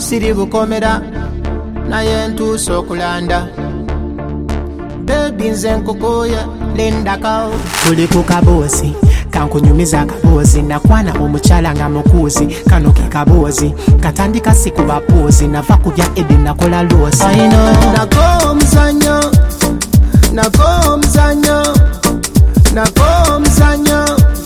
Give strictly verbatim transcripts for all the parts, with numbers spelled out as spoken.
siri bukomera naye ntuusa okulanda. Baby nze nkukuye linda kao tuli ku kaboozi kankunyumiza akaboozi nakwana omukyala nga mukuuzi kano ke kaboozi katandika si ku bapoozi nava ku bya edi nakola loosi nako omuzanyo nako omuzanyo nako omuzanyo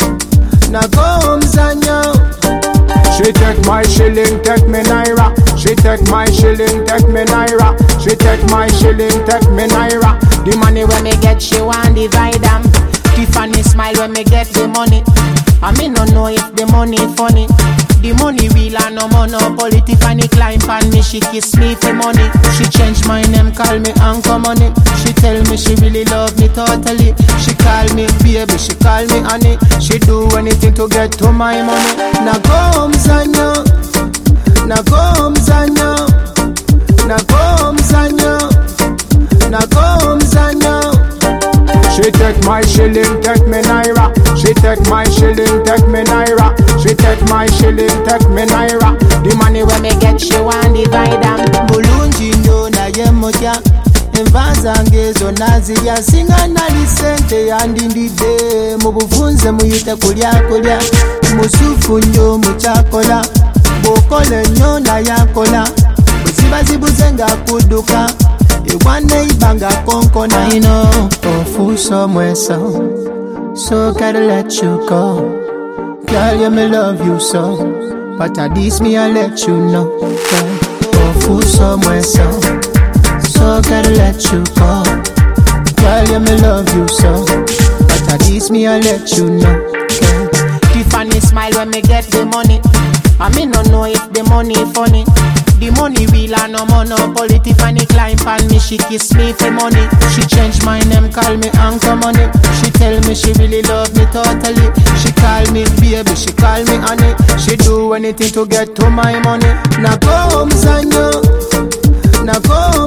nako omuzanyo. She take my shilling, take me naira. She take my shilling, take me naira. She take my shilling, take me naira. The money when me get, she want divide them. Tiffany smile when me get the money. I me no know if the money funny. The money real and no monopoly. Tiffany climb on me, she kiss me for money. She change my name, call me Uncle Money. She tell me she really love me totally. She call me baby, she call me honey. She do anything to get to my money. Now go mzanyo, now go mzanyo, now go mzanyo, now go mzanyo. She take my shilling, take me naira. She take my shilling, take me naira. She take my shilling, take me naira. The money when me get, she want divide them. Bulungi nyo na ye moja. Enva zange zonna zirya singa nali sente yandindidde. Mubuvunze muyite kulya kulya. Musufu nnyo mukyakola. Bw'okola ennyo naye akola. Bwe ziba zibuze ng'akudduka. One day banga konkona. I know, oh fool somewhere so, so gotta let you go. Girl, you me love you so, but at least me I let you know. Girl, oh fool somewhere so, so gotta let you go. Girl, you me love you so, but at least me I let you know. Girl, Tiffany smile when me get the money. I me no know if the money funny. The money real and no monopoly. Tiffany climb on me, she kiss me for money. She change my name, call me Uncle Money. She tell me she really love me totally. She call me baby, she call me honey. She do anything to get to my money. Nako omuzanyo, nako